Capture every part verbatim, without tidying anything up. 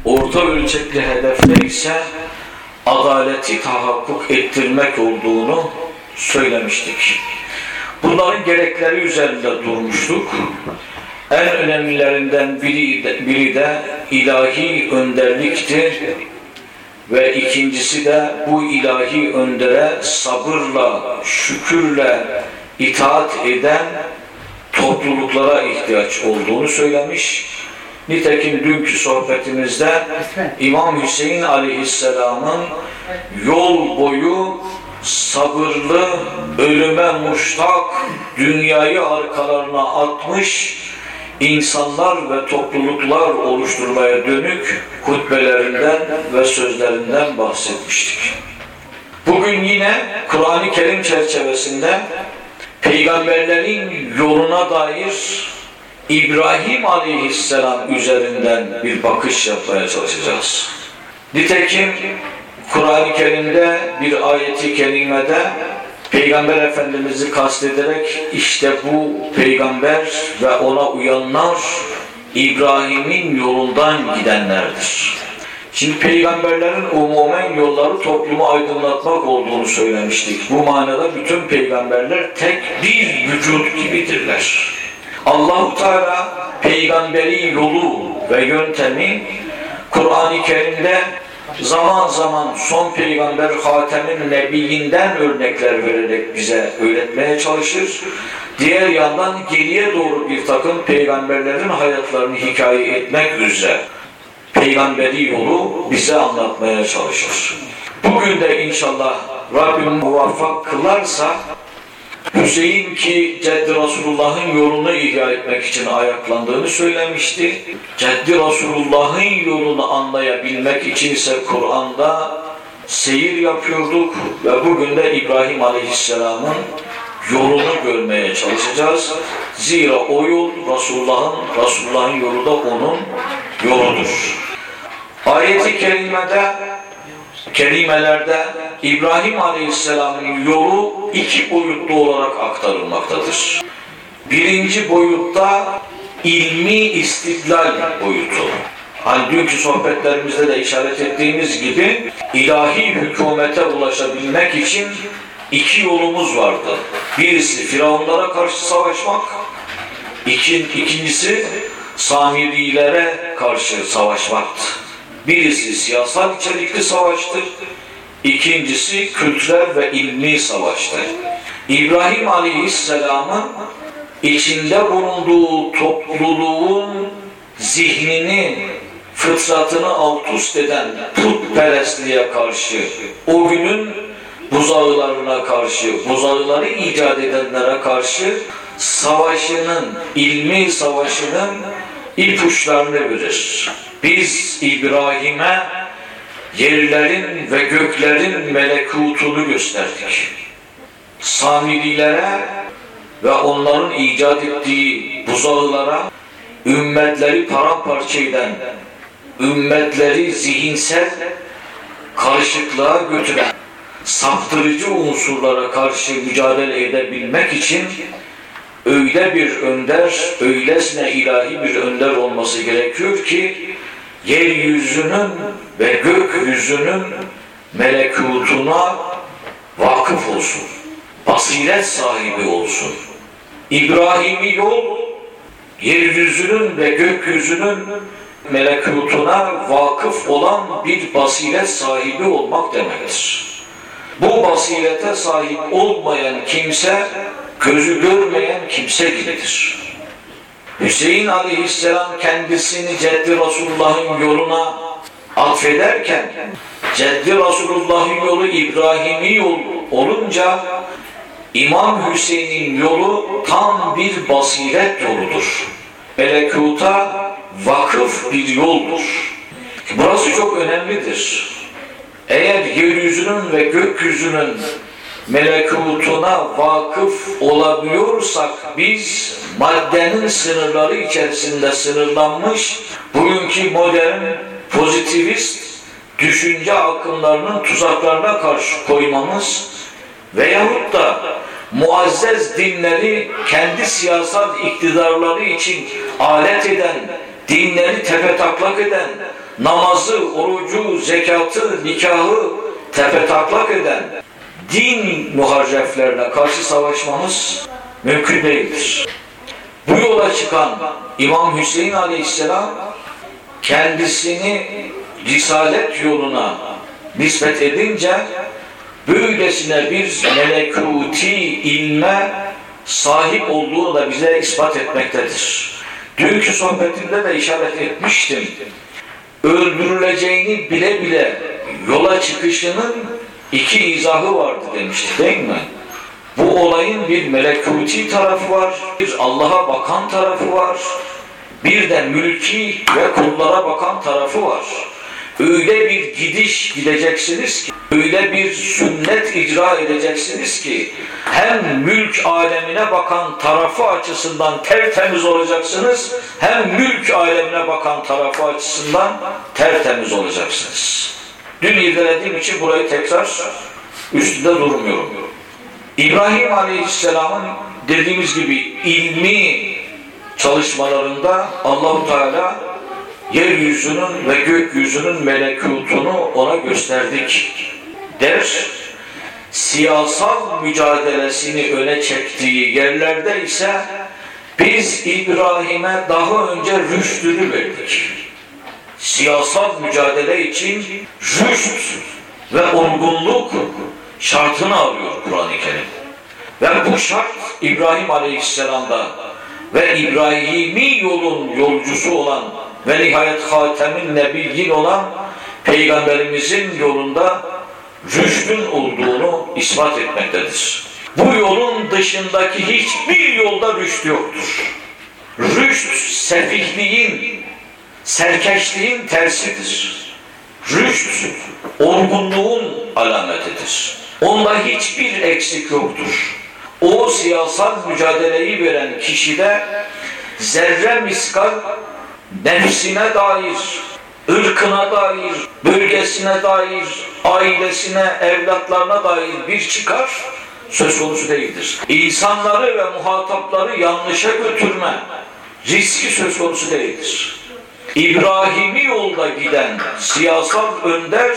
orta ölçekli hedefte ise adaleti tahakkuk ettirmek olduğunu söylemiştik. Bunların gerekleri üzerinde durmuştuk. En önemlilerinden biri de, biri de ilahi önderliktir ve ikincisi de bu ilahi öndere sabırla, şükürle itaat eden topluluklara ihtiyaç olduğunu söylemiş. Nitekim dünkü sohbetimizde İmam Hüseyin Aleyhisselam'ın yol boyu sabırlı, ölüme muştak, dünyayı arkalarına atmış insanlar ve topluluklar oluşturmaya dönük hutbelerinden ve sözlerinden bahsetmiştik. Bugün yine Kur'an-ı Kerim çerçevesinde peygamberlerin yoluna dair İbrahim Aleyhisselam üzerinden bir bakış yapmaya çalışacağız. Nitekim Kur'an-ı Kerim'de bir ayeti kerimede Peygamber Efendimiz'i kastederek işte bu peygamber ve ona uyanlar İbrahim'in yolundan gidenlerdir. Şimdi peygamberlerin umumen yolları toplumu aydınlatmak olduğunu söylemiştik. Bu manada bütün peygamberler tek bir vücut gibidirler. Allah-u Teala peygamberin yolu ve yöntemi Kur'an-ı Kerim'de zaman zaman son peygamber Hatem-i Nebiyyinden örnekler vererek bize öğretmeye çalışır. Diğer yandan geriye doğru bir takım peygamberlerin hayatlarını hikaye etmek üzere peygamberi yolu bize anlatmaya çalışır. Bugün de inşallah Rabbim muvaffak kılarsa Hüseyin ki Ceddi Resulullah'ın yolunu ihya etmek için ayaklandığını söylemişti. Ceddi Resulullah'ın yolunu anlayabilmek için ise Kur'an'da seyir yapıyorduk ve bugün de İbrahim Aleyhisselam'ın yolunu görmeye çalışacağız. Zira o yol Resulullah'ın, Resulullah'ın yolu da onun yoludur. Ayet-i kerimede, kelimelerde İbrahim Aleyhisselam'ın yolu iki boyutlu olarak aktarılmaktadır. Birinci boyutta ilmi istidlal boyutu. Hani dünkü sohbetlerimizde de işaret ettiğimiz gibi ilahi hükümete ulaşabilmek için iki yolumuz vardı. Birisi Firavunlara karşı savaşmak, ikincisi Samirilere karşı savaşmaktı. Birisi siyasal içerikli savaştır, ikincisi kültürel ve ilmi savaştır. İbrahim Aleyhisselam'ın içinde bulunduğu topluluğun zihnini, fıtratını alt üst eden putperestliğe karşı, o günün buzağılarına karşı, buzağıları icat edenlere karşı savaşının, ilmi savaşının ipuçlarını verir. Biz İbrahim'e yerlerin ve göklerin melekutunu gösterdik. Samirilere ve onların icat ettiği buzağılara ümmetleri paramparça eden, ümmetleri zihinsel karışıklığa götüren saptırıcı unsurlara karşı mücadele edebilmek için öyle bir önder, öylesine ilahi bir önder olması gerekiyor ki yeryüzünün ve gökyüzünün melekutuna vakıf olsun, basiret sahibi olsun. İbrahim'i yol, yeryüzünün ve gökyüzünün melekutuna vakıf olan bir basiret sahibi olmak demektir. Bu basirete sahip olmayan kimse, gözü görmeyen kimse gibidir. Hüseyin Aleyhisselam kendisini Ceddi Resulullah'ın yoluna atfederken, Ceddi Resulullah'ın yolu İbrahim'i yol olunca, İmam Hüseyin'in yolu tam bir basiret yoludur. Melekuta vakıf bir yoldur. Burası çok önemlidir. Eğer yeryüzünün ve gökyüzünün melekutuna vakıf olabiliyorsak biz maddenin sınırları içerisinde sınırlanmış bugünkü modern pozitivist düşünce akımlarının tuzaklarına karşı koymamız veyahut da muazzez dinleri kendi siyasal iktidarları için alet eden dinleri tepetaklak eden, namazı, orucu, zekatı, nikahı tepetaklak eden din muharreflerine karşı savaşmamız mümkün değildir. Bu yola çıkan İmam Hüseyin Aleyhisselam kendisini risalet yoluna nispet edince böylesine bir melekuti ilme sahip olduğunu da bize ispat etmektedir. Dünkü sohbetimde de işaret etmiştim. Öldürüleceğini bile bile yola çıkışının iki izahı vardı demiştik, değil mi? Bu olayın bir melekuti tarafı var, bir Allah'a bakan tarafı var, bir de mülki ve kullara bakan tarafı var. Öyle bir gidiş gideceksiniz ki, öyle bir sünnet icra edeceksiniz ki, hem mülk alemine bakan tarafı açısından tertemiz olacaksınız, hem mülk alemine bakan tarafı açısından tertemiz olacaksınız. Dün irdelediğim için burayı tekrar üstünde durmuyorum. İbrahim Aleyhisselam'ın dediğimiz gibi ilmi çalışmalarında Allah-u Teala yeryüzünün ve gökyüzünün melekutunu ona gösterdik der. Siyasal mücadelesini öne çektiği yerlerde ise biz İbrahim'e daha önce rüştünü verdik. Siyasal mücadele için rüşt ve olgunluk şartını arıyor Kur'an-ı Kerim. Ve bu şart İbrahim Aleyhisselam'da ve İbrahimi yolun yolcusu olan ve nihayet Hatemin Nebiyyin olan Peygamberimizin yolunda rüştün olduğunu ispat etmektedir. Bu yolun dışındaki hiçbir yolda rüşt yoktur. Rüşt, sefihliğin, serkeşliğin tersidir. Rüşt, olgunluğun alametidir. Onda hiçbir eksik yoktur. O siyasal mücadeleyi veren kişide zerre miskal nefsine dair, ırkına dair, bölgesine dair, ailesine, evlatlarına dair bir çıkar söz konusu değildir. İnsanları ve muhatapları yanlışa götürme riski söz konusu değildir. İbrahimi yolda giden siyasal önder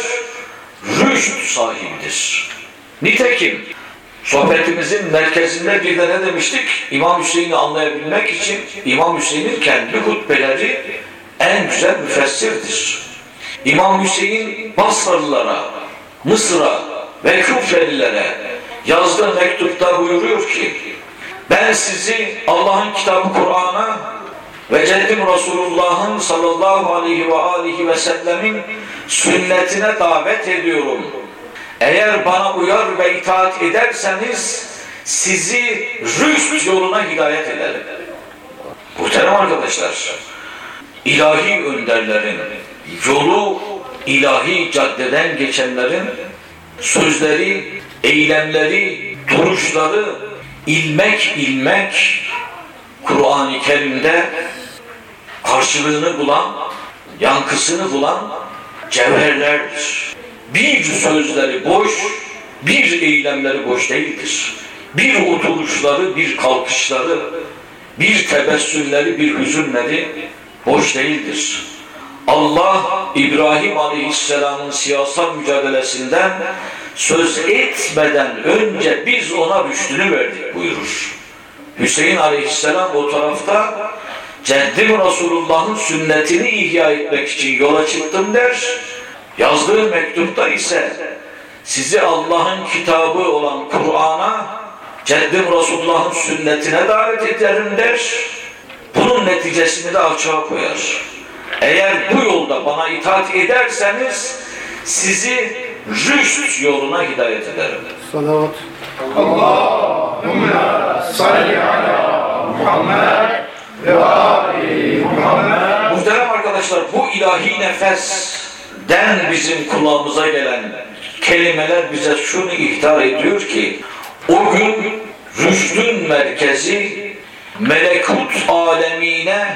rüşt sahibidir. Nitekim sohbetimizin merkezinde bir de ne demiştik? İmam Hüseyin'i anlayabilmek için İmam Hüseyin'in kendi hutbeleri en güzel müfessirdir. İmam Hüseyin Basralılara, Mısır'a ve Küfelilere yazdığı mektupta buyuruyor ki ben sizi Allah'ın kitabı Kur'an'a ve Ceddim Resulullah'ın sallallahu aleyhi ve aleyhi ve sellemin sünnetine davet ediyorum. Eğer bana uyar ve itaat ederseniz sizi rüşt yoluna hidayet ederim. Muhterem arkadaşlar, ilahi önderlerin, yolu ilahi caddeden geçenlerin sözleri, eylemleri, duruşları ilmek ilmek Kur'an-ı Kerim'de karşılığını bulan, yankısını bulan cevherlerdir. Bir sözleri boş, bir eylemleri boş değildir. Bir oturuşları, bir kalkışları, bir tebessümleri, bir hüzünleri boş değildir. Allah İbrahim Aleyhisselam'ın siyasal mücadelesinden söz etmeden önce biz ona rüştünü verdik buyurur. Hüseyin Aleyhisselam o tarafta Ceddim Resulullah'ın sünnetini ihya etmek için yola çıktım der. Yazdığı mektupta ise sizi Allah'ın kitabı olan Kur'an'a, Ceddim Resulullah'ın sünnetine davet ederim der. Bunun neticesini de açığa koyar. Eğer bu yolda bana itaat ederseniz sizi rüşt yoluna hidayet ederim. Salavat. Allahümme salli ala Muhammed ve ali Muhammed. Muhterem arkadaşlar, bu ilahi nefesten bizim kulağımıza gelen kelimeler bize şunu ihtar ediyor ki o gün rüştün merkezi melekut alemine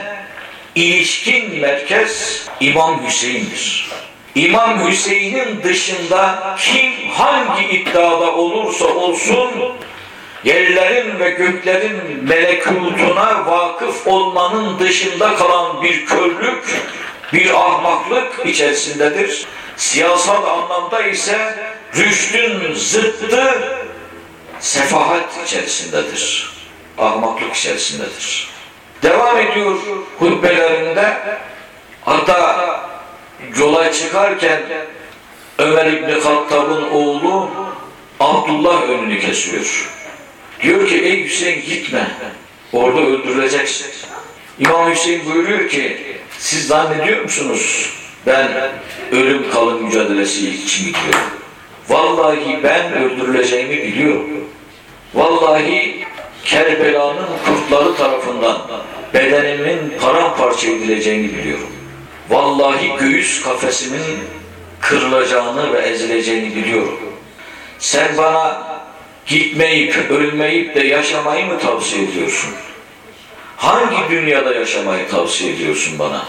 ilişkin merkez İmam Hüseyin'dir. İmam Hüseyin'in dışında kim hangi iddiada olursa olsun yerlerin ve göklerin melekutuna vakıf olmanın dışında kalan bir körlük, bir ahmaklık içerisindedir. Siyasal anlamda ise rüştün zıttı sefahat içerisindedir. Ahmaklık içerisindedir. Devam ediyor hutbelerinde, hatta yola çıkarken Ömer İbni Hattab'ın oğlu Abdullah önünü kesiyor. Diyor ki ey Hüseyin gitme, orada öldürüleceksin. İmam Hüseyin buyuruyor ki siz zannediyor musunuz ben ölüm kalım mücadelesi için gidiyorum? Vallahi ben öldürüleceğimi biliyorum. Vallahi Kerbela'nın kurtları tarafından bedenimin paramparça edileceğini biliyorum. Vallahi göğüs kafesimin kırılacağını ve ezileceğini biliyorum. Sen bana gitmeyip, ölmeyip de yaşamayı mı tavsiye ediyorsun? Hangi dünyada yaşamayı tavsiye ediyorsun bana?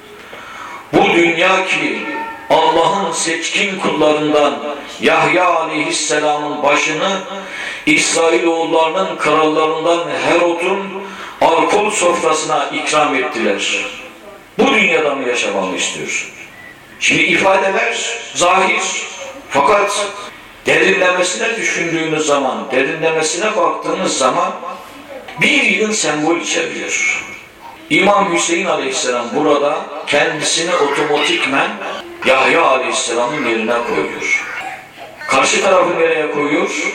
Bu dünya ki Allah'ın seçkin kullarından Yahya aleyhisselamın başını İsrailoğullarının krallarından Herod'un alkol sofrasına ikram ettiler. Bu dünyada mı yaşamamı istiyorsun? Şimdi ifadeler zahir, fakat derinlemesine düşündüğünüz zaman, derinlemesine baktığınız zaman bir yığın sembol içeriyor. İmam Hüseyin aleyhisselam burada kendisini otomatikmen Yahya aleyhisselamın yerine koyuyor. Karşı tarafı nereye koyuyor?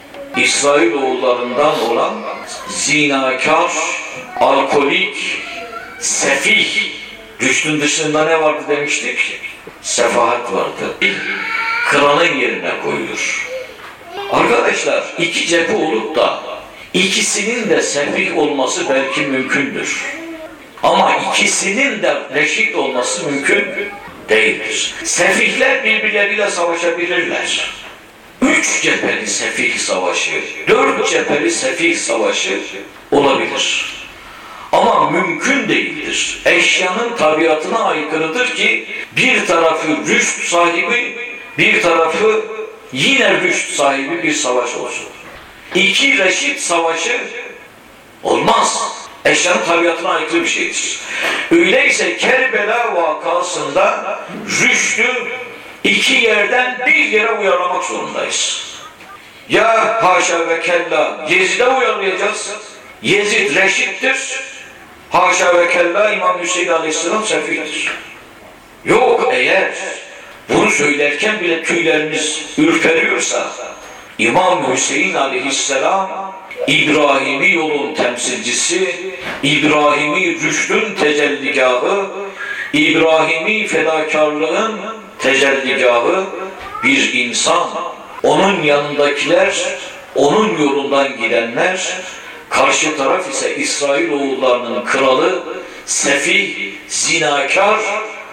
İsrailoğullarından olan zinakar, alkolik, sefih. Rüştün dışında ne vardı demiştik? Sefahat vardı. Kralın yerine koyuyor. Arkadaşlar iki cephe olup da ikisinin de sefih olması belki mümkündür. Ama ikisinin de reşit olması mümkün değildir. Sefihler birbirleriyle savaşabilirler. Üç cepheli sefih savaşı, dört cepheli sefih savaşı olabilir. Ama mümkün değildir. Eşyanın tabiatına aykırıdır ki bir tarafı rüşt sahibi, bir tarafı yine rüşt sahibi bir savaş olsun. İki reşit savaşı olmaz. Eşyanın tabiatına aykırı bir şeydir. Öyleyse Kerbela vakasında rüştü iki yerden bir yere uyarlamak zorundayız. Ya haşa ve kella Yezid'e uyarlayacağız. Yezid reşittir. Haşa ve kella İmam Hüseyin aleyhisselam sefihtir. Yok, eğer bunu söylerken bile tüylerimiz ürperiyorsa İmam Hüseyin aleyhisselam İbrahimi yolun temsilcisi, İbrahimi rüştün tecelligahı, İbrahimi fedakarlığın tecelligahı bir insan. Onun yanındakiler, onun yolundan gidenler, karşı taraf ise İsrailoğullarının kralı, sefih, zinakar,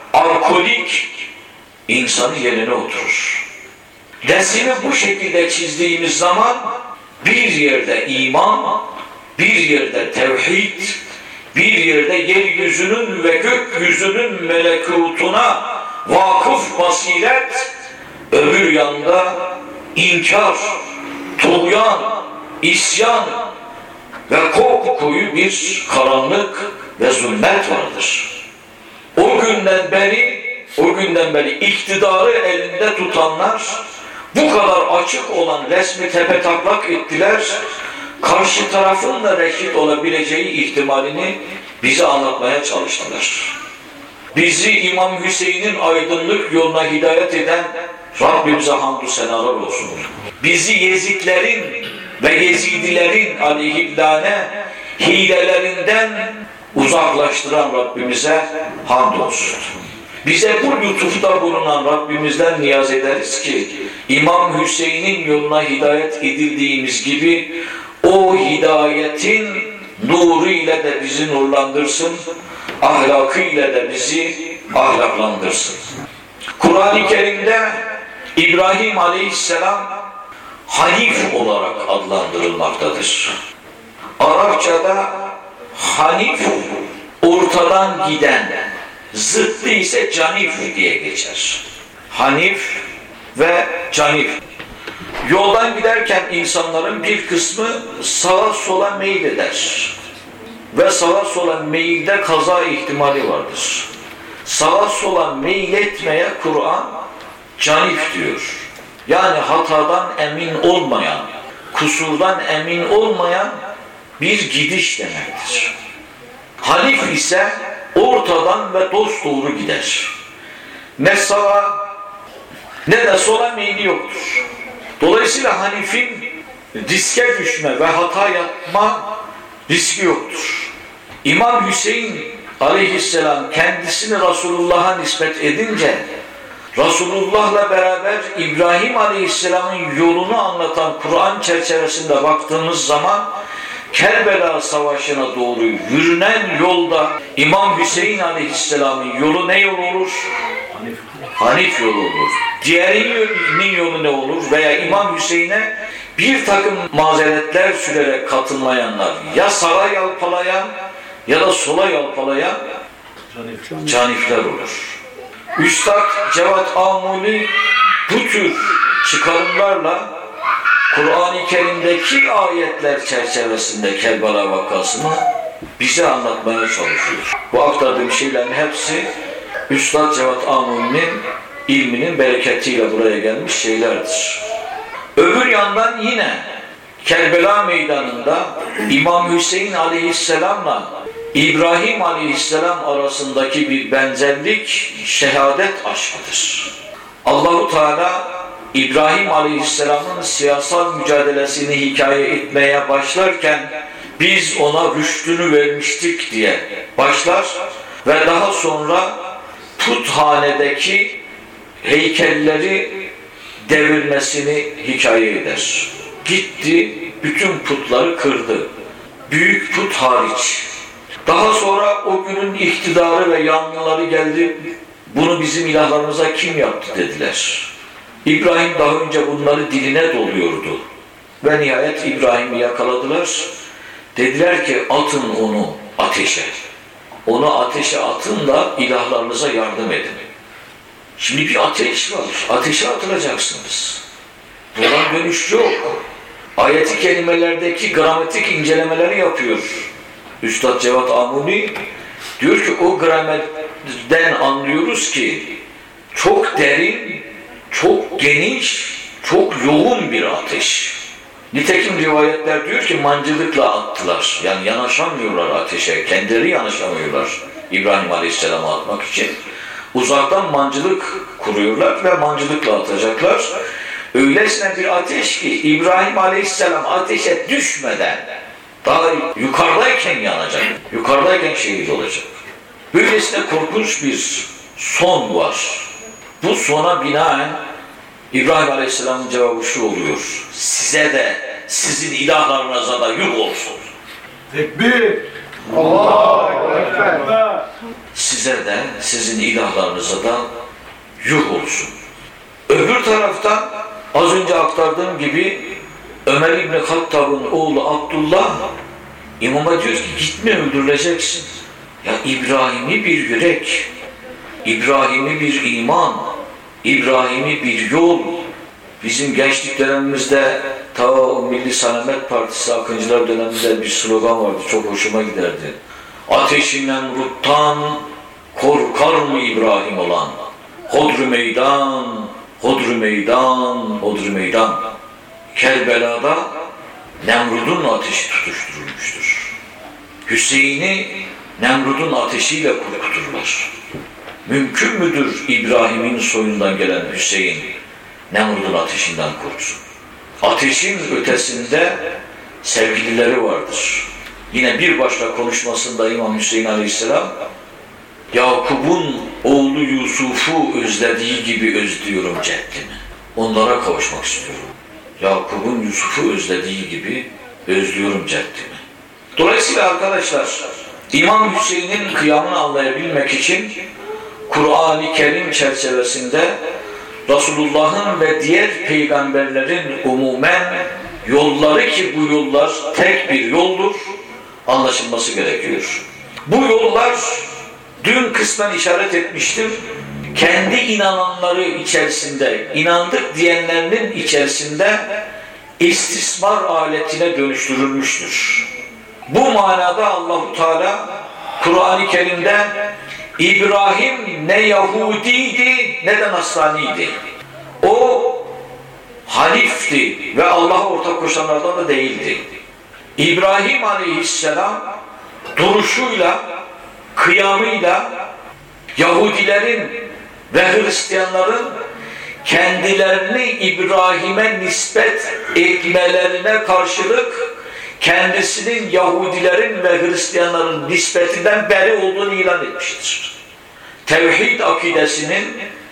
alkolik insanı yerine oturur. Resmi bu şekilde çizdiğimiz zaman bir yerde iman, bir yerde tevhid, bir yerde yeryüzünün ve gökyüzünün melekutuna vakıf basiret, öbür yanda inkar, tuğyan, isyan ve kopkoyu bir karanlık ve zulmet vardır. O günden beri, o günden beri iktidarı elinde tutanlar bu kadar açık olan resmi tepetaklak ettiler. Karşı tarafın da reşit olabileceği ihtimalini bize anlatmaya çalıştılar. Bizi İmam Hüseyin'in aydınlık yoluna hidayet eden Rabbimize hamdü senalar olsun. Bizi Yezidlerin ve Yezidilerin aleyhillâne hilelerinden uzaklaştıran Rabbimize hamd olsun. Bize bu lütufta bulunan Rabbimizden niyaz ederiz ki İmam Hüseyin'in yoluna hidayet edildiğimiz gibi o hidayetin nuru ile de bizi nurlandırsın, ahlakı ile de bizi ahlaklandırsın. Kur'an-ı Kerim'de İbrahim Aleyhisselam Hanif olarak adlandırılmaktadır. Arapçada Hanif ortadan giden, zıttı ise canif diye geçer. Hanif ve canif. Yoldan giderken insanların bir kısmı sağa sola meyleder. Ve sağa sola meyilde kaza ihtimali vardır. Sağa sola meyletmeye Kur'an canif diyor. Yani hatadan emin olmayan, kusurdan emin olmayan bir gidiş demektir. Hanif ise ortadan ve dosdoğru gider. Ne sağa ne de sola meyli yoktur. Dolayısıyla Hanif'in riske düşme ve hata yapma riski yoktur. İmam Hüseyin aleyhisselam kendisini Resulullah'a nispet edince Resulullah'la beraber İbrahim aleyhisselamın yolunu anlatan Kur'an çerçevesinde baktığımız zaman Kerbela Savaşı'na doğru yürünen yolda İmam Hüseyin aleyhisselamın yolu ne yol olur? Hanif. Hanif yolu olur. Diğerinin yolu ne olur? Veya İmam Hüseyin'e bir takım mazeretler sürerek katılmayanlar ya sağa yalpalayan ya da sola yalpalayan Canif. canifler olur. Üstad Cevat Amuli bu tür çıkarımlarla Kur'an-ı Kerim'deki ayetler çerçevesinde Kerbela vakasını bize anlatmaya çalışıyor. Bu aktardığım şeylerin hepsi Üstad Cevat Amuli'nin ilminin bereketiyle buraya gelmiş şeylerdir. Öbür yandan yine Kerbela meydanında İmam Hüseyin aleyhisselamla İbrahim aleyhisselam arasındaki bir benzerlik şehadet aşkıdır. Allahu Teala İbrahim aleyhisselamın siyasal mücadelesini hikaye etmeye başlarken biz ona rüştünü vermiştik diye başlar ve daha sonra puthanedeki heykelleri devirmesini hikaye eder. Gitti, bütün putları kırdı. Büyük put hariç. Daha sonra o günün iktidarı ve yanlıları geldi, bunu bizim ilahlarımıza kim yaptı dediler. İbrahim daha önce bunları diline doluyordu. Ve nihayet İbrahim'i yakaladılar. Dediler ki atın onu ateşe. Onu ateşe atın da ilahlarınıza yardım edin. Şimdi bir ateş var. Ateşe atılacaksınız. Buradan dönüş yok. Ayet-i kerimelerdeki gramatik incelemeleri yapıyor Üstad Cevat Amuli. Diyor ki o gramerden anlıyoruz ki çok derin, çok geniş, çok yoğun bir ateş. Nitekim rivayetler diyor ki mancılıkla attılar. Yani yanaşamıyorlar ateşe, kendileri yanaşamıyorlar İbrahim Aleyhisselam'a atmak için. Uzaktan mancılık kuruyorlar ve mancılıkla atacaklar. Öylesine bir ateş ki İbrahim Aleyhisselam ateşe düşmeden daha yukarıdayken yanacak, yukarıdayken şehit olacak. Böylesine korkunç bir son var. Bu sona binaen İbrahim Aleyhisselam'ın cevabı şu oluyor: size de sizin ilahlarınıza da yuh olsun. Tekbir! Allahu Ekber! Size de sizin ilahlarınıza da yuh olsun. Öbür taraftan az önce aktardığım gibi Ömer İbni Hattab'ın oğlu Abdullah imama diyor ki gitme, öldürüleceksin. Ya İbrahim'i bir yürek, İbrahim'i bir iman, İbrahim'i bir yol. Bizim gençlik dönemimizde ta o Milli Selamet Partisi Akıncılar döneminde bir slogan vardı, çok hoşuma giderdi. Ateşi Nemrut'tan korkar mı İbrahim olan? Hodri meydan, hodri meydan, hodri meydan. Kerbela'da Nemrud'un ateşi tutuşturulmuştur. Hüseyin'i Nemrud'un ateşiyle korkuturlar. Mümkün müdür İbrahim'in soyundan gelen Hüseyin Nemrud'un ateşinden korksun? Ateşin ötesinde sevgilileri vardır. Yine bir başka konuşmasında İmam Hüseyin Aleyhisselam, Yakub'un oğlu Yusuf'u özlediği gibi özlüyorum ceddimi. Onlara kavuşmak istiyorum. Yakub'un Yusuf'u özlediği gibi özlüyorum ceddimi. Dolayısıyla arkadaşlar, İmam Hüseyin'in kıyamını anlayabilmek için Kur'an-ı Kerim çerçevesinde Resulullah'ın ve diğer peygamberlerin umumen yolları, ki bu yollar tek bir yoldur, anlaşılması gerekiyor. Bu yollar dün kısmen işaret etmiştim. kendi inananları içerisinde, inandık diyenlerinin içerisinde istismar aletine dönüştürülmüştür. Bu manada Allah-u Teala Kur'an-ı Kerim'de İbrahim ne Yahudiydi ne de Nasraniydi. O Hanifti ve Allah'a ortak koşanlardan da değildi. İbrahim Aleyhisselam duruşuyla, kıyamıyla Yahudilerin ve Hristiyanların kendilerini İbrahim'e nispet etmelerine karşılık kendisinin Yahudilerin ve Hristiyanların nispetinden beri olduğunu ilan etmiştir. Tevhid akidesinin,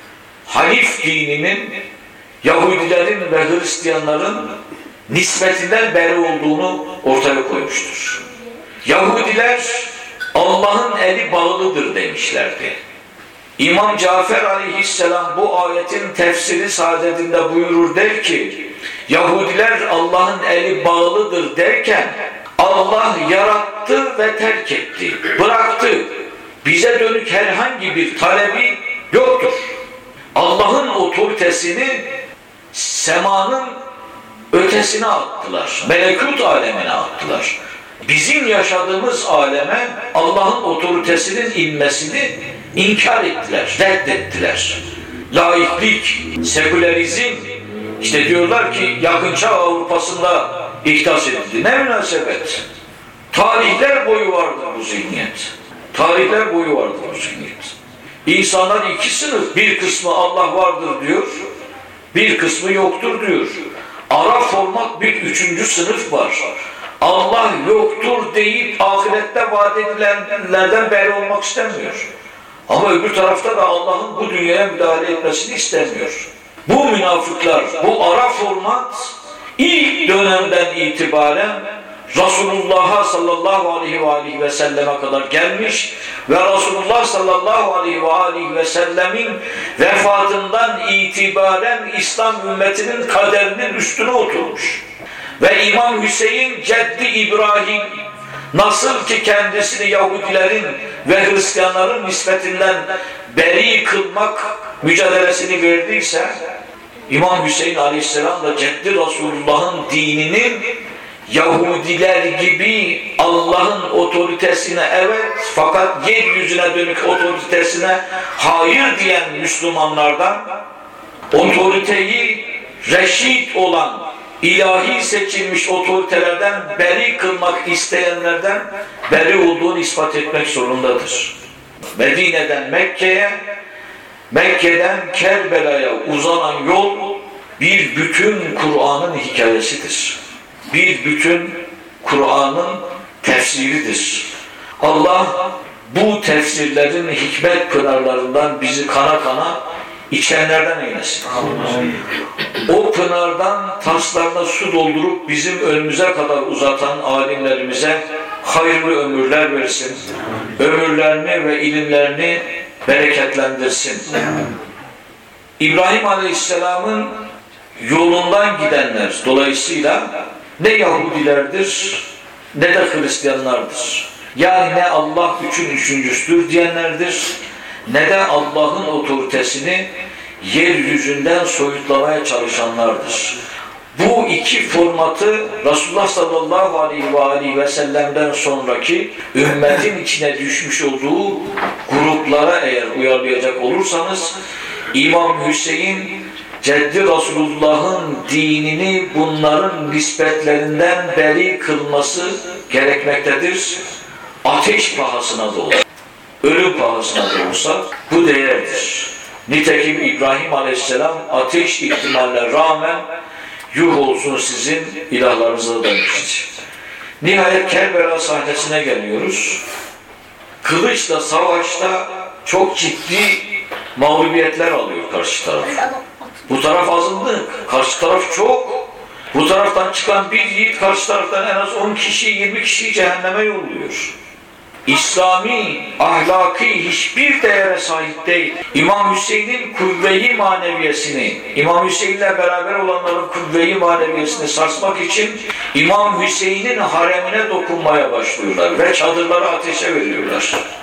Hanif dininin Yahudilerin ve Hristiyanların nispetinden beri olduğunu ortaya koymuştur. Yahudiler Allah'ın eli bağlıdır demişlerdi. İmam Cafer Aleyhisselam bu ayetin tefsiri saadetinde buyurur, der ki Yahudiler Allah'ın eli bağlıdır derken Allah yarattı ve terk etti, bıraktı. Bize dönük herhangi bir talebi yoktur. Allah'ın otoritesini semanın ötesine attılar, melekut alemine attılar. Bizim yaşadığımız aleme Allah'ın otoritesinin inmesini inkar ettiler, reddettiler. Laiklik, sekülerizm, işte diyorlar ki yakın çağ Avrupa'sında ihdas edildi. Ne münasebet? Tarihler boyu vardır bu zihniyet. Tarihler boyu vardır bu zihniyet. İnsanlar iki sınıf, bir kısmı Allah vardır diyor, bir kısmı yoktur diyor. Ara format bir üçüncü sınıf var. Allah yoktur deyip ahirette vaat edilenlerden beri olmak istemiyor. Ama öbür tarafta da Allah'ın bu dünyaya müdahale etmesini istemiyor. Bu münafıklar, bu ara format ilk dönemden itibaren Resulullah'a sallallahu aleyhi ve aleyhi ve selleme kadar gelmiş ve Resulullah sallallahu aleyhi ve aleyhi ve sellemin vefatından itibaren İslam ümmetinin kaderinin üstüne oturmuş. Ve İmam Hüseyin Ceddi İbrahim nasıl ki kendisini Yahudilerin ve Hristiyanların nispetinden beri kılmak mücadelesini verdiyse, İmam Hüseyin Aleyhisselam da Ceddi Resulullah'ın dininin Yahudiler gibi Allah'ın otoritesine evet fakat yeryüzüne dönük otoritesine hayır diyen Müslümanlardan, otoriteyi reşit olan ilahi seçilmiş otoritelerden beri kılmak isteyenlerden beri olduğunu ispat etmek zorundadır. Medine'den Mekke'ye, Mekke'den Kerbela'ya uzanan yol bir bütün Kur'an'ın hikayesidir. Bir bütün Kur'an'ın tefsiridir. Allah bu tefsirlerin hikmet pınarlarından bizi kana kana içenlerden eylesin. O pınardan taslarına su doldurup bizim önümüze kadar uzatan alimlerimize hayırlı ömürler versin. Ömürlerini ve ilimlerini bereketlendirsin. İbrahim Aleyhisselam'ın yolundan gidenler dolayısıyla ne Yahudilerdir ne de Hristiyanlardır. Yani ne Allah üçün üçüncüsüdür diyenlerdir ne de Allah'ın otoritesini yeryüzünden soyutlamaya çalışanlardır. Bu iki formatı Resulullah sallallahu aleyhi ve aleyhi ve sellem'den sonraki ümmetin içine düşmüş olduğu gruplara eğer uyarlayacak olursanız İmam Hüseyin Ceddi Resulullah'ın dinini bunların nispetlerinden beri kılması gerekmektedir. Ateş pahasına da olsa, ölüm pahasına da olsa bu değerdir. Nitekim İbrahim Aleyhisselam ateş ihtimaline rağmen yuh olsun sizin ilahlarınıza demişti. Nihayet Kerbela sahnesine geliyoruz. Kılıçla savaşta çok ciddi mağlubiyetler alıyor karşı taraf. Bu taraf azınlık, karşı taraf çok. Bu taraftan çıkan bir yiğit karşı taraftan en az on kişi, yirmi kişiyi cehenneme yolluyor. İslami, ahlaki hiçbir değere sahip değil. İmam Hüseyin'in kuvve-i maneviyesini, İmam Hüseyin'le beraber olanların kuvve-i maneviyesini sarsmak için İmam Hüseyin'in haremine dokunmaya başlıyorlar ve çadırları ateşe veriyorlar.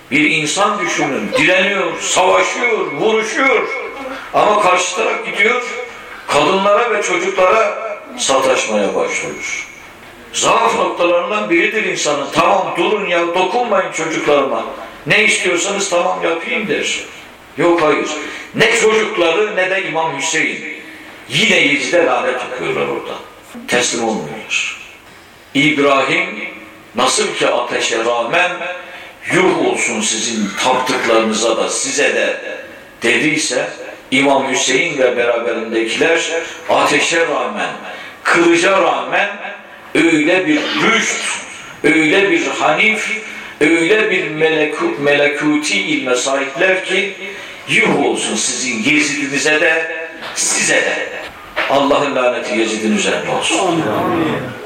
Bir insan düşünün, direniyor, savaşıyor, vuruşuyor. Ama karşı taraf gidiyor, kadınlara ve çocuklara sataşmaya başlıyor. Zaaf noktalarından biridir insanın. Tamam durun ya, dokunmayın çocuklarıma. Ne istiyorsanız tamam yapayım der. Yok hayır. Ne çocukları ne de İmam Hüseyin. Yine Yezid'e lanet okuyorlar orada. Teslim olmuyorlar. İbrahim nasıl ki ateşe rağmen yuh olsun sizin taptıklarınıza da size de dediyse, İmam Hüseyin ve beraberindekiler ateşe rağmen, kılıca rağmen öyle bir rüşt, öyle bir hanif, öyle bir meleku, melekuti ilme sahipler ki yuh olsun sizin Yezid'inize de size de. Allah'ın laneti Yezid'in üzerine olsun. Amin.